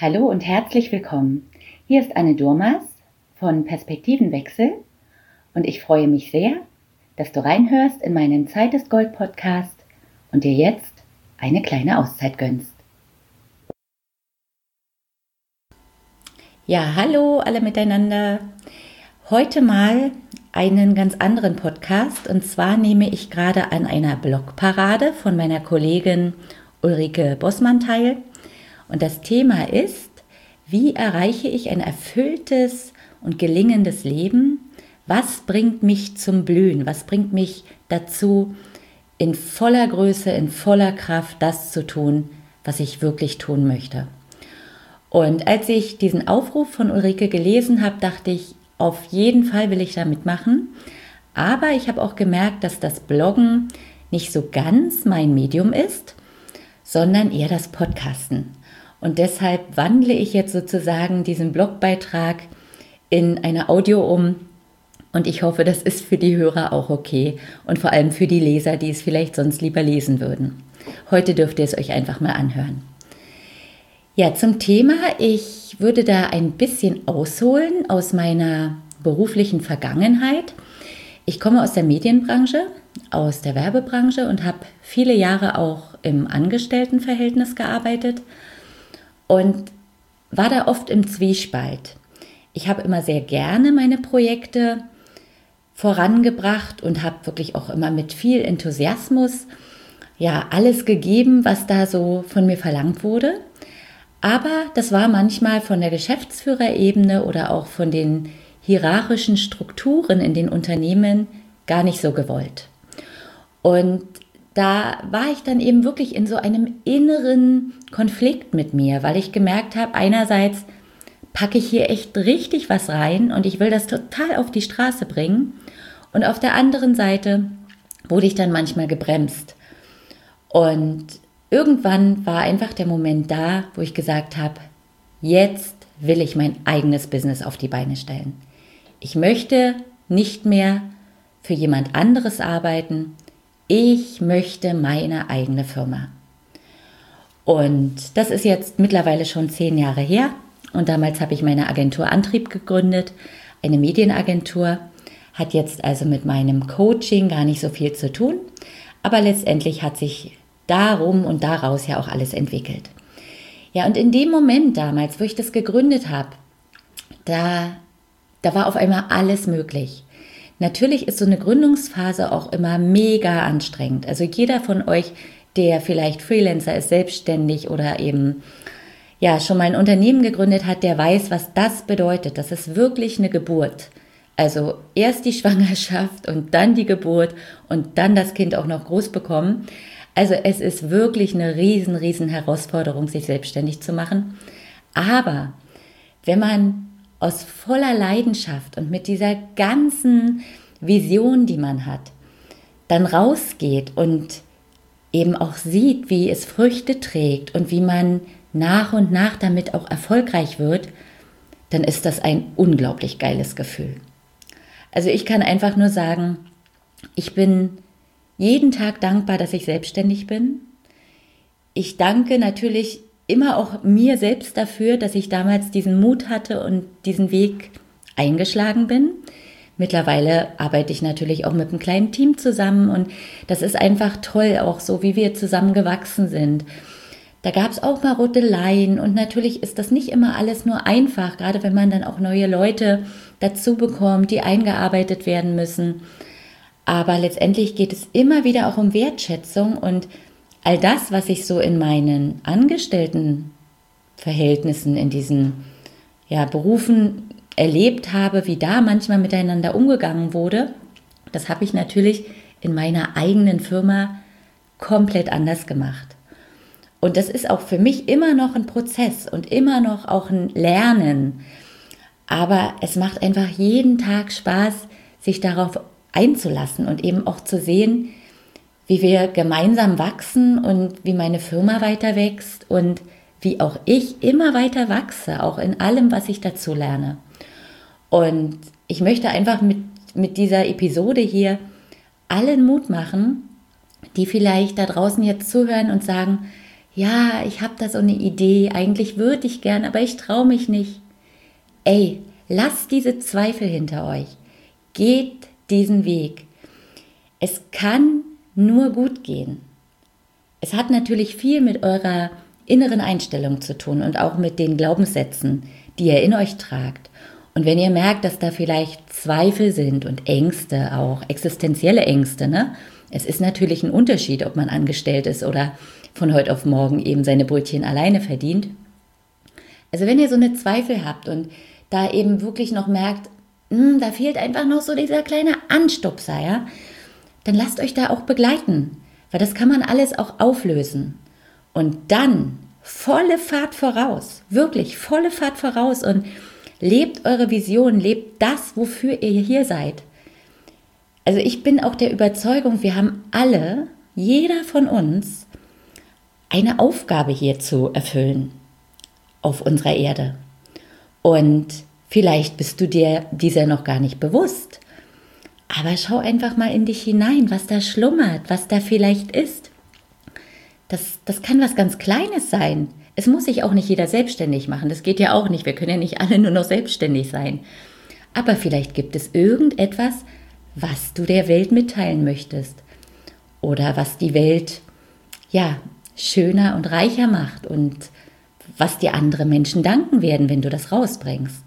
Hallo und herzlich willkommen. Hier ist Anne Durmas von Perspektivenwechsel und ich freue mich sehr, dass du reinhörst in meinen Zeit ist Gold Podcast und dir jetzt eine kleine Auszeit gönnst. Ja, hallo alle miteinander. Heute mal einen ganz anderen Podcast und zwar nehme ich gerade an einer Blogparade von meiner Kollegin Ulrike Bossmann teil. Und das Thema ist, wie erreiche ich ein erfülltes und gelingendes Leben? Was bringt mich zum Blühen? Was bringt mich dazu, in voller Größe, in voller Kraft das zu tun, was ich wirklich tun möchte? Und als ich diesen Aufruf von Ulrike gelesen habe, dachte ich, auf jeden Fall will ich da mitmachen. Aber ich habe auch gemerkt, dass das Bloggen nicht so ganz mein Medium ist, sondern eher das Podcasten. Und deshalb wandle ich jetzt sozusagen diesen Blogbeitrag in eine Audio um. Und ich hoffe, das ist für die Hörer auch okay und vor allem für die Leser, die es vielleicht sonst lieber lesen würden. Heute dürft ihr es euch einfach mal anhören. Ja, zum Thema, ich würde da ein bisschen ausholen aus meiner beruflichen Vergangenheit. Ich komme aus der Medienbranche, aus der Werbebranche und habe viele Jahre auch im Angestelltenverhältnis gearbeitet und war da oft im Zwiespalt. Ich habe immer sehr gerne meine Projekte vorangebracht und habe wirklich auch immer mit viel Enthusiasmus alles gegeben, was da so von mir verlangt wurde. Aber das war manchmal von der Geschäftsführerebene oder auch von den hierarchischen Strukturen in den Unternehmen gar nicht so gewollt. Und da war ich dann eben wirklich in so einem inneren Konflikt mit mir, weil ich gemerkt habe, einerseits packe ich hier echt richtig was rein und ich will das total auf die Straße bringen. Und auf der anderen Seite wurde ich dann manchmal gebremst. Und irgendwann war einfach der Moment da, wo ich gesagt habe, jetzt will ich mein eigenes Business auf die Beine stellen. Ich möchte nicht mehr für jemand anderes arbeiten. Ich möchte meine eigene Firma. Und das ist jetzt mittlerweile schon 10 Jahre her. Und damals habe ich meine Agentur Antrieb gegründet, eine Medienagentur. Hat jetzt also mit meinem Coaching gar nicht so viel zu tun. Aber letztendlich hat sich darum und daraus ja auch alles entwickelt. Ja, und in dem Moment damals, wo ich das gegründet habe, da war auf einmal alles möglich. Natürlich ist so eine Gründungsphase auch immer mega anstrengend. Also jeder von euch, der vielleicht Freelancer ist, selbstständig oder eben schon mal ein Unternehmen gegründet hat, der weiß, was das bedeutet. Das ist wirklich eine Geburt. Also erst die Schwangerschaft und dann die Geburt und dann das Kind auch noch groß bekommen. Also es ist wirklich eine riesen Herausforderung, sich selbstständig zu machen. Aber wenn man aus voller Leidenschaft und mit dieser ganzen Vision, die man hat, dann rausgeht und eben auch sieht, wie es Früchte trägt und wie man nach und nach damit auch erfolgreich wird, dann ist das ein unglaublich geiles Gefühl. Also ich kann einfach nur sagen, ich bin jeden Tag dankbar, dass ich selbstständig bin. Ich danke natürlich immer auch mir selbst dafür, dass ich damals diesen Mut hatte und diesen Weg eingeschlagen bin. Mittlerweile arbeite ich natürlich auch mit einem kleinen Team zusammen und das ist einfach toll, auch so wie wir zusammen gewachsen sind. Da gab es auch mal Rütteleien und natürlich ist das nicht immer alles nur einfach, gerade wenn man dann auch neue Leute dazu bekommt, die eingearbeitet werden müssen. Aber letztendlich geht es immer wieder auch um Wertschätzung und all das, was ich so in meinen Angestelltenverhältnissen, in diesen Berufen erlebt habe, wie da manchmal miteinander umgegangen wurde, das habe ich natürlich in meiner eigenen Firma komplett anders gemacht. Und das ist auch für mich immer noch ein Prozess und immer noch auch ein Lernen. Aber es macht einfach jeden Tag Spaß, sich darauf einzulassen und eben auch zu sehen, wie wir gemeinsam wachsen und wie meine Firma weiter wächst und wie auch ich immer weiter wachse, auch in allem, was ich dazu lerne. Und ich möchte einfach mit dieser Episode hier allen Mut machen, die vielleicht da draußen jetzt zuhören und sagen, ja, ich habe da so eine Idee, eigentlich würde ich gern, aber ich traue mich nicht. Ey, lasst diese Zweifel hinter euch. Geht diesen Weg. Es kann nur gut gehen. Es hat natürlich viel mit eurer inneren Einstellung zu tun und auch mit den Glaubenssätzen, die ihr in euch tragt. Und wenn ihr merkt, dass da vielleicht Zweifel sind und Ängste, auch existenzielle Ängste, ne? Es ist natürlich ein Unterschied, ob man angestellt ist oder von heute auf morgen eben seine Brötchen alleine verdient. Also wenn ihr so eine Zweifel habt und da eben wirklich noch merkt, da fehlt einfach noch so dieser kleine Anstupser, ja, dann lasst euch da auch begleiten, weil das kann man alles auch auflösen. Und dann volle Fahrt voraus, wirklich volle Fahrt voraus und lebt eure Vision, lebt das, wofür ihr hier seid. Also ich bin auch der Überzeugung, wir haben alle, jeder von uns, eine Aufgabe hier zu erfüllen auf unserer Erde. Und vielleicht bist du dir dieser noch gar nicht bewusst. Aber schau einfach mal in dich hinein, was da schlummert, was da vielleicht ist. Das kann was ganz Kleines sein. Es muss sich auch nicht jeder selbstständig machen. Das geht ja auch nicht. Wir können ja nicht alle nur noch selbstständig sein. Aber vielleicht gibt es irgendetwas, was du der Welt mitteilen möchtest. Oder was die Welt, ja, schöner und reicher macht und was dir andere Menschen danken werden, wenn du das rausbringst.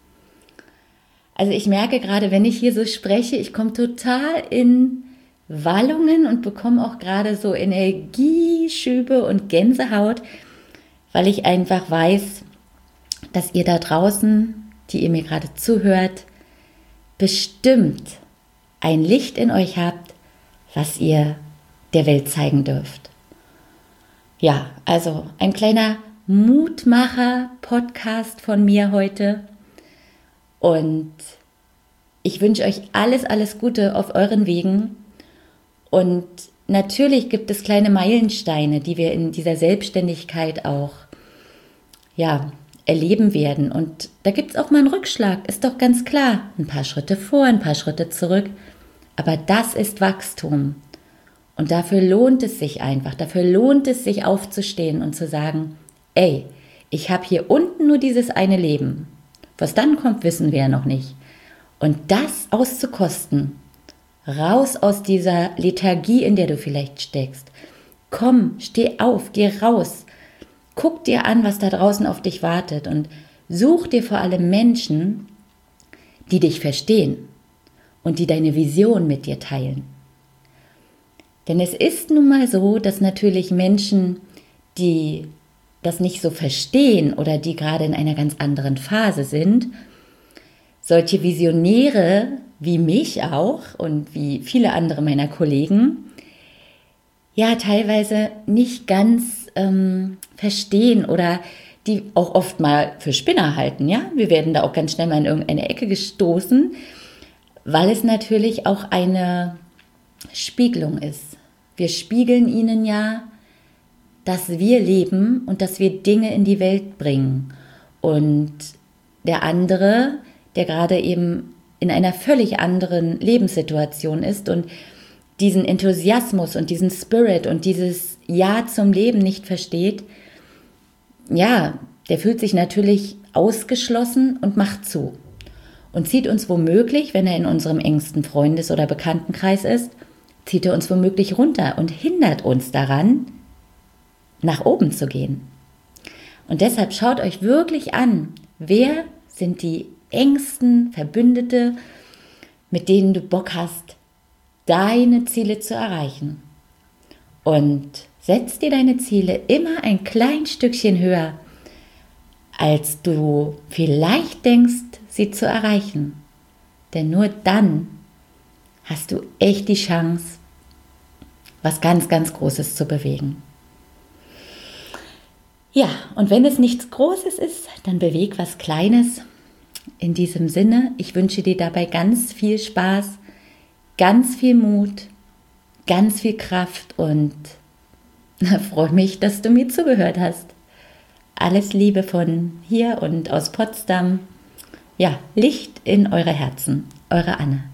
Also ich merke gerade, wenn ich hier so spreche, ich komme total in Wallungen und bekomme auch gerade so Energieschübe und Gänsehaut, weil ich einfach weiß, dass ihr da draußen, die ihr mir gerade zuhört, bestimmt ein Licht in euch habt, was ihr der Welt zeigen dürft. Ja, also ein kleiner Mutmacher-Podcast von mir heute. Und ich wünsche euch alles, alles Gute auf euren Wegen. Und natürlich gibt es kleine Meilensteine, die wir in dieser Selbstständigkeit auch erleben werden. Und da gibt es auch mal einen Rückschlag, ist doch ganz klar. Ein paar Schritte vor, ein paar Schritte zurück. Aber das ist Wachstum. Und dafür lohnt es sich einfach, dafür lohnt es sich aufzustehen und zu sagen, ey, ich habe hier unten nur dieses eine Leben. Was dann kommt, wissen wir ja noch nicht. Und das auszukosten, raus aus dieser Lethargie, in der du vielleicht steckst. Komm, steh auf, geh raus. Guck dir an, was da draußen auf dich wartet und such dir vor allem Menschen, die dich verstehen und die deine Vision mit dir teilen. Denn es ist nun mal so, dass natürlich Menschen, die das nicht so verstehen oder die gerade in einer ganz anderen Phase sind, solche Visionäre wie mich auch und wie viele andere meiner Kollegen, ja teilweise nicht ganz verstehen oder die auch oft mal für Spinner halten. Ja? Wir werden da auch ganz schnell mal in irgendeine Ecke gestoßen, weil es natürlich auch eine Spiegelung ist. Wir spiegeln ihnen ja, dass wir leben und dass wir Dinge in die Welt bringen. Und der andere, der gerade eben in einer völlig anderen Lebenssituation ist und diesen Enthusiasmus und diesen Spirit und dieses Ja zum Leben nicht versteht, ja, der fühlt sich natürlich ausgeschlossen und macht zu. Und zieht uns womöglich, wenn er in unserem engsten Freundes- oder Bekanntenkreis ist, zieht er uns womöglich runter und hindert uns daran, nach oben zu gehen. Und deshalb schaut euch wirklich an, wer sind die engsten Verbündete, mit denen du Bock hast, deine Ziele zu erreichen. Und setz dir deine Ziele immer ein klein Stückchen höher, als du vielleicht denkst, sie zu erreichen. Denn nur dann hast du echt die Chance, was ganz, ganz Großes zu bewegen. Ja, und wenn es nichts Großes ist, dann beweg was Kleines. In diesem Sinne, ich wünsche dir dabei ganz viel Spaß, ganz viel Mut, ganz viel Kraft und freue mich, dass du mir zugehört hast. Alles Liebe von hier und aus Potsdam. Ja, Licht in eure Herzen. Eure Anne.